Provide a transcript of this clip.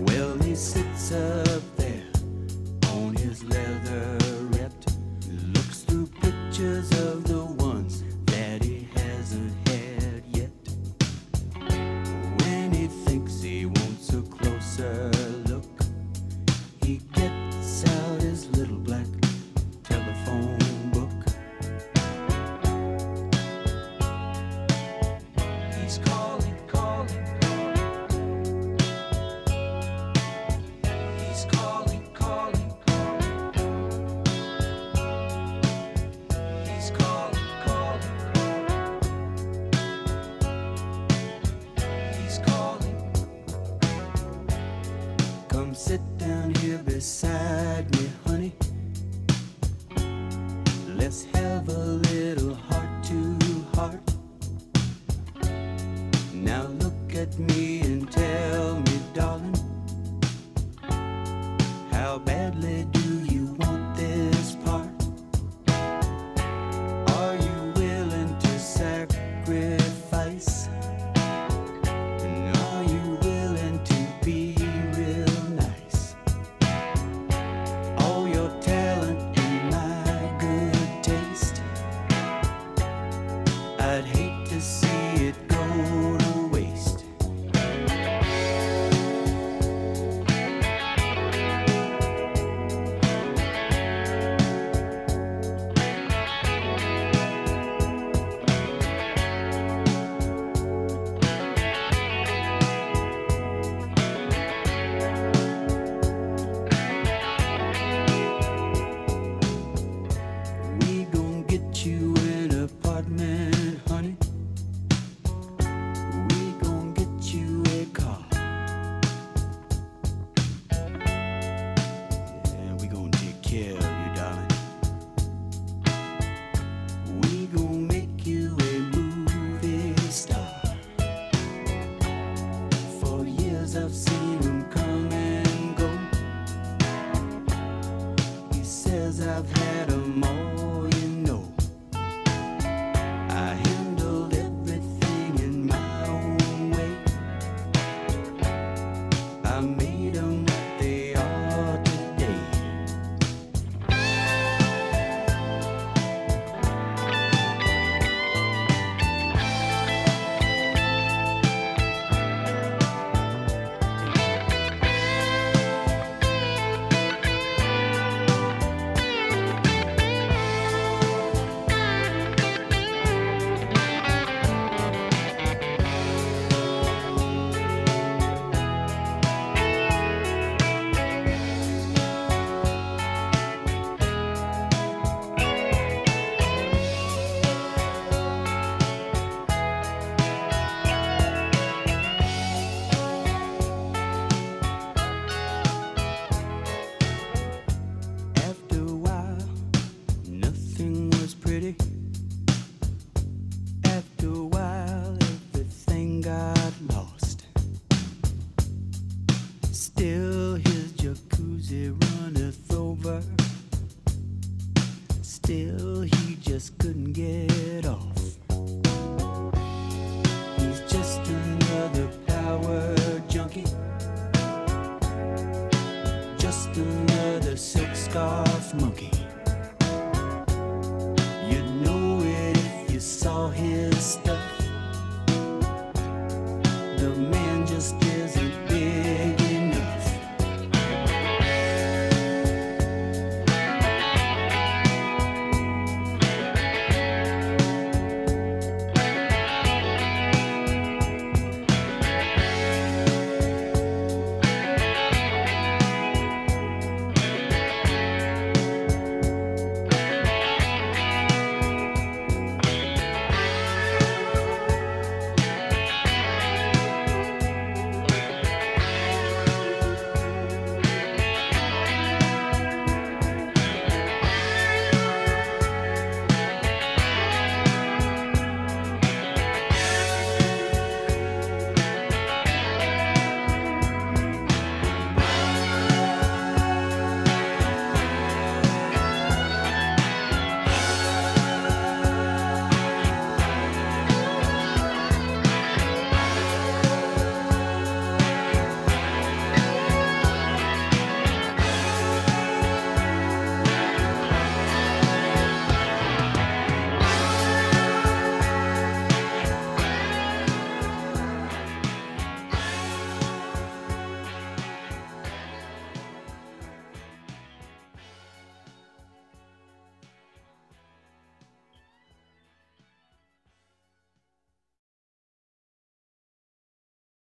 Well, he sits up there on his leatherette, looks through pictures of the ones that he hasn't had yet. When he thinks he wants a closer look, he gets out his little black telephone book. He's calling, calling, calling. He's calling, calling, calling. He's calling, calling, calling. He's calling. Come sit down here beside me, honey. Let's have a little heart to heart. Now look at me and tell me, darling, how badly do you want this part? Are you willing to sacrifice? And are you willing to be real nice? All your talent and my good taste, I'd hate to see it go to waste. We gon' get you an apartment, honey. We gon' get you a car. Yeah, we gon' take care of you, darling. We gon' make you a movie star. For years I've seen him come and go. He says I've had 'em all, you know. I handled everything in my own way. I made 'em what they are today. After a while, nothing was pretty. After a while, everything got lost. Still, his jacuzzi runneth over. Still, he just couldn't get off. He's just another power junkie, just another silk scarf monkey.